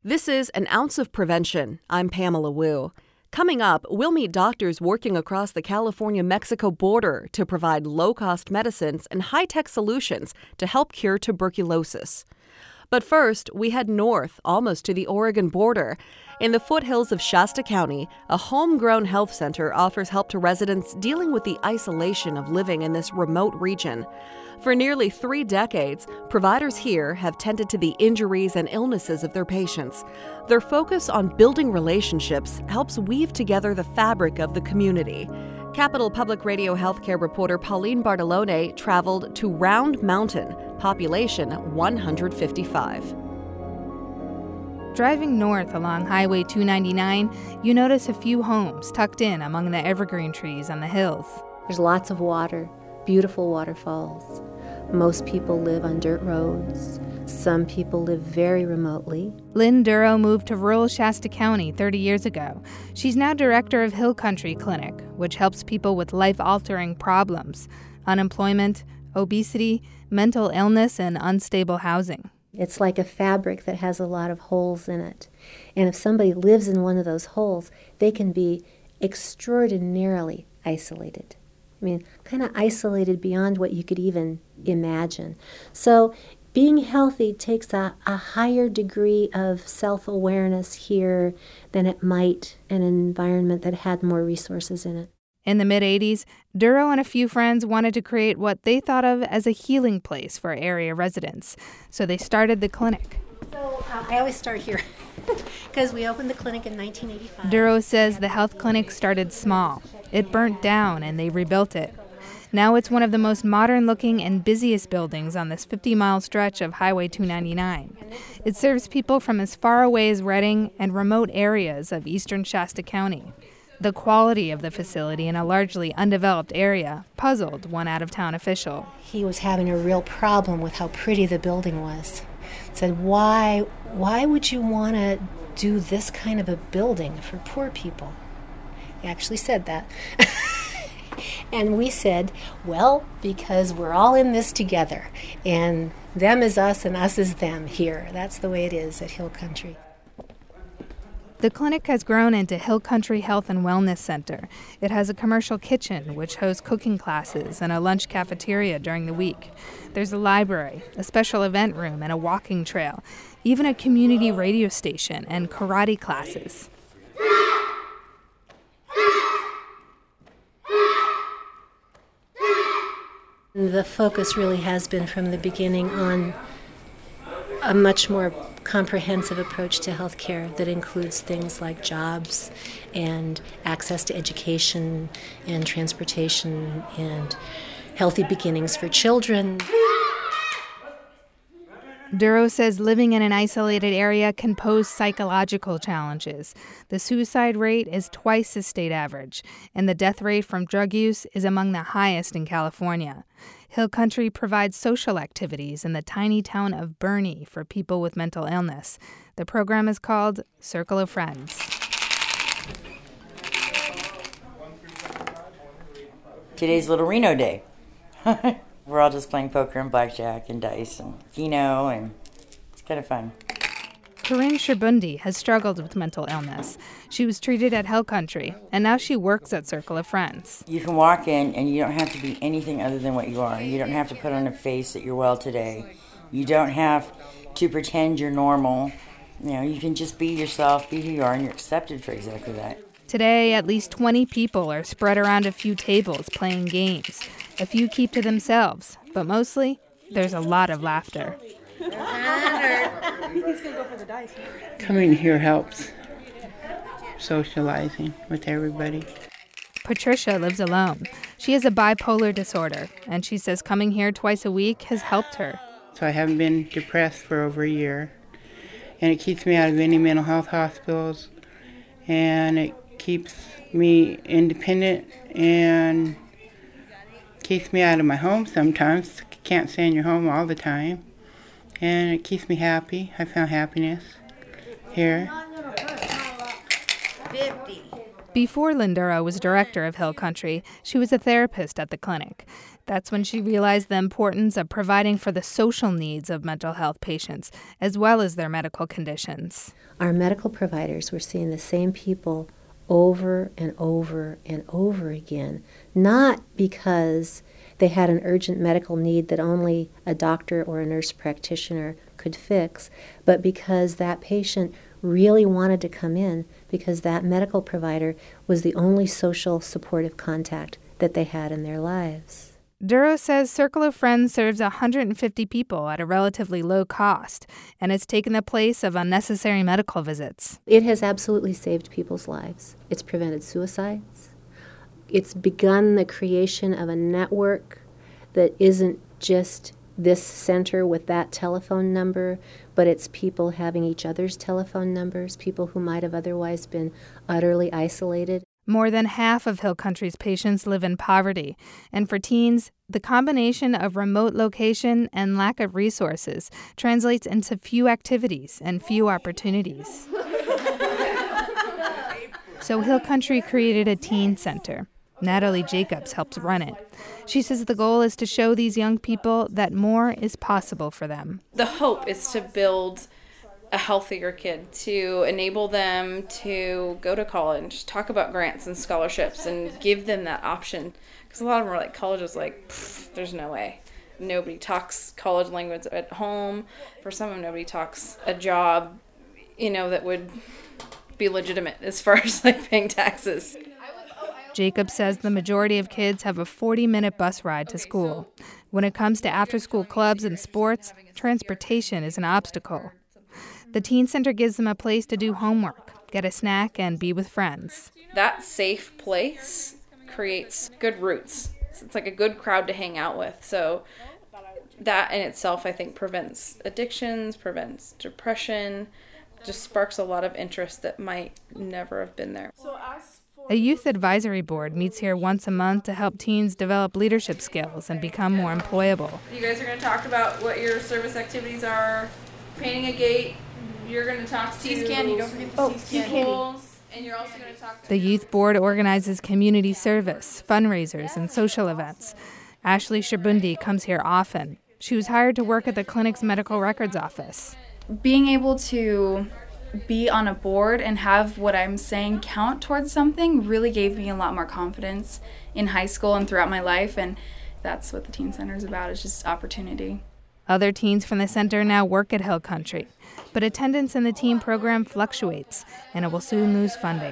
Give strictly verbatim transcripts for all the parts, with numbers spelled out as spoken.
This is An Ounce of Prevention. I'm Pamela Wu. Coming up, we'll meet doctors working across the California-Mexico border to provide low-cost medicines and high-tech solutions to help cure tuberculosis. But first, we head north, almost to the Oregon border. In the foothills of Shasta County, a homegrown health center offers help to residents dealing with the isolation of living in this remote region. For nearly three decades, providers here have tended to the injuries and illnesses of their patients. Their focus on building relationships helps weave together the fabric of the community. Capital Public Radio healthcare reporter Pauline Bartolone traveled to Round Mountain, population one hundred fifty-five. Driving north along Highway two ninety-nine, you notice a few homes tucked in among the evergreen trees on the hills. There's lots of water, beautiful waterfalls. Most people live on dirt roads. Some people live very remotely. Lynn Duro moved to rural Shasta County thirty years ago. She's now director of Hill Country Clinic, which helps people with life-altering problems, unemployment, obesity, mental illness, and unstable housing. It's like a fabric that has a lot of holes in it. And if somebody lives in one of those holes, they can be extraordinarily isolated. I mean, kind of isolated beyond what you could even imagine. So being healthy takes a, a higher degree of self-awareness here than it might in an environment that had more resources in it. In the mid-eighties, Duro and a few friends wanted to create what they thought of as a healing place for area residents, so they started the clinic. So uh, I always start here because we opened the clinic in nineteen eighty-five. Duro says the health clinic started small. It burnt down and they rebuilt it. Now it's one of the most modern-looking and busiest buildings on this fifty-mile stretch of Highway two ninety-nine. It serves people from as far away as Redding and remote areas of eastern Shasta County. The quality of the facility in a largely undeveloped area puzzled one out-of-town official. He was having a real problem with how pretty the building was. Said, why, why would you want to do this kind of a building for poor people? He actually said that. And we said, well, because we're all in this together. And them is us and us is them here. That's the way it is at Hill Country. The clinic has grown into Hill Country Health and Wellness Center. It has a commercial kitchen, which hosts cooking classes, and a lunch cafeteria during the week. There's a library, a special event room, and a walking trail, even a community radio station and karate classes. The focus really has been from the beginning on a much more comprehensive approach to healthcare that includes things like jobs and access to education and transportation and healthy beginnings for children. Duro says living in an isolated area can pose psychological challenges. The suicide rate is twice the state average, and the death rate from drug use is among the highest in California. Hill Country provides social activities in the tiny town of Bernie for people with mental illness. The program is called Circle of Friends. Today's Little Reno Day. We're all just playing poker and blackjack and dice and Keno, and it's kind of fun. Corinne Sherbundi has struggled with mental illness. She was treated at Hill Country, and now she works at Circle of Friends. You can walk in, and you don't have to be anything other than what you are. You don't have to put on a face that you're well today. You don't have to pretend you're normal. You know, you can just be yourself, be who you are, and you're accepted for exactly that. Today, at least twenty people are spread around a few tables playing games. A few keep to themselves, but mostly, there's a lot of laughter. Coming here helps socializing with everybody. Patricia lives alone. She has a bipolar disorder, and she says coming here twice a week has helped her. So I haven't been depressed for over a year, and it keeps me out of any mental health hospitals, and it keeps me independent and keeps me out of my home sometimes. Can't stay in your home all the time. And it keeps me happy. I found happiness here. Before Lynn Duro was director of Hill Country, she was a therapist at the clinic. That's when she realized the importance of providing for the social needs of mental health patients, as well as their medical conditions. Our medical providers were seeing the same people over and over and over again, not because they had an urgent medical need that only a doctor or a nurse practitioner could fix, but because that patient really wanted to come in because that medical provider was the only social supportive contact that they had in their lives. Duro says Circle of Friends serves one hundred fifty people at a relatively low cost, and it's taken the place of unnecessary medical visits. It has absolutely saved people's lives. It's prevented suicides. It's begun the creation of a network that isn't just this center with that telephone number, but it's people having each other's telephone numbers, people who might have otherwise been utterly isolated. More than half of Hill Country's patients live in poverty, and for teens, the combination of remote location and lack of resources translates into few activities and few opportunities. So Hill Country created a teen center. Natalie Jacobs helps run it. She says the goal is to show these young people that more is possible for them. The hope is to build a healthier kid, to enable them to go to college, talk about grants and scholarships, and give them that option. Because a lot of them are like, college is like, there's no way. Nobody talks college language at home. For some of them, nobody talks a job, you know, that would be legitimate as far as like paying taxes. Jacob says the majority of kids have a forty-minute bus ride to school. When it comes to after-school clubs and sports, transportation is an obstacle. The Teen Center gives them a place to do homework, get a snack, and be with friends. That safe place creates good roots. It's like a good crowd to hang out with. So that in itself, I think, prevents addictions, prevents depression, just sparks a lot of interest that might never have been there. A youth advisory board meets here once a month to help teens develop leadership skills and become more employable. You guys are going to talk about what your service activities are, painting a gate. You're going to talk to C-SCAN. You don't forget the oh, C-SCAN polls. And you're also going to talk to... The youth board organizes community service, fundraisers, and social events. Ashley Shabundi comes here often. She was hired to work at the clinic's medical records office. Being able to be on a board and have what I'm saying count towards something really gave me a lot more confidence in high school and throughout my life, and that's what the Teen Center is about, is just opportunity. Other teens from the center now work at Hill Country, but attendance in the teen program fluctuates, and it will soon lose funding.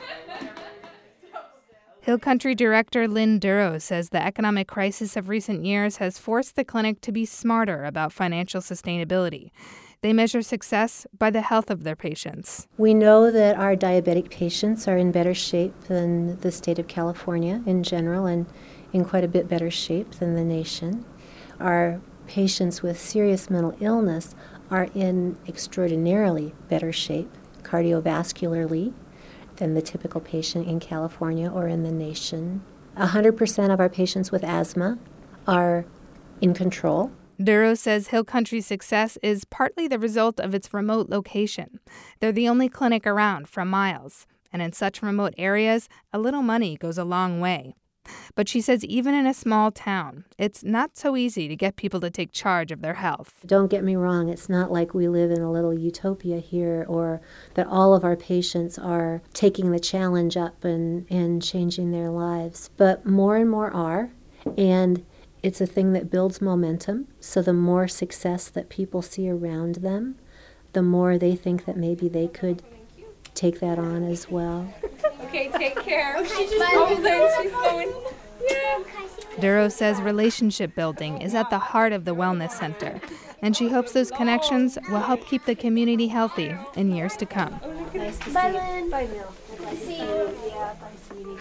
Hill Country Director Lynn Duro says the economic crisis of recent years has forced the clinic to be smarter about financial sustainability. They measure success by the health of their patients. We know that our diabetic patients are in better shape than the state of California in general, and in quite a bit better shape than the nation. Our patients with serious mental illness are in extraordinarily better shape cardiovascularly than the typical patient in California or in the nation. one hundred percent of our patients with asthma are in control. Duro says Hill Country's success is partly the result of its remote location. They're the only clinic around for miles, and in such remote areas, a little money goes a long way. But she says even in a small town, it's not so easy to get people to take charge of their health. Don't get me wrong, it's not like we live in a little utopia here, or that all of our patients are taking the challenge up and, and changing their lives. But more and more are, and it's a thing that builds momentum. So the more success that people see around them, the more they think that maybe they could take that on as well. Okay, take care. Oh, she's just rolling. She's going. Yeah. Duro says relationship building is at the heart of the Wellness Center, and she hopes those connections will help keep the community healthy in years to come. Nice to Bye, see Lynn. you. Bye, Neil. Nice to see you. Yeah, bye, sweetie.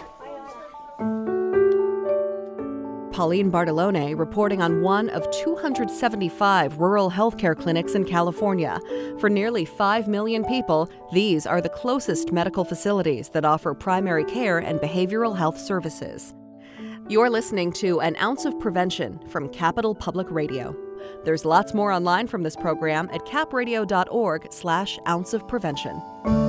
Pauline Bartolone reporting on one of two hundred seventy-five rural healthcare clinics in California. For nearly five million people, these are the closest medical facilities that offer primary care and behavioral health services. You're listening to An Ounce of Prevention from Capital Public Radio. There's lots more online from this program at capradio dot org slash ounce of prevention.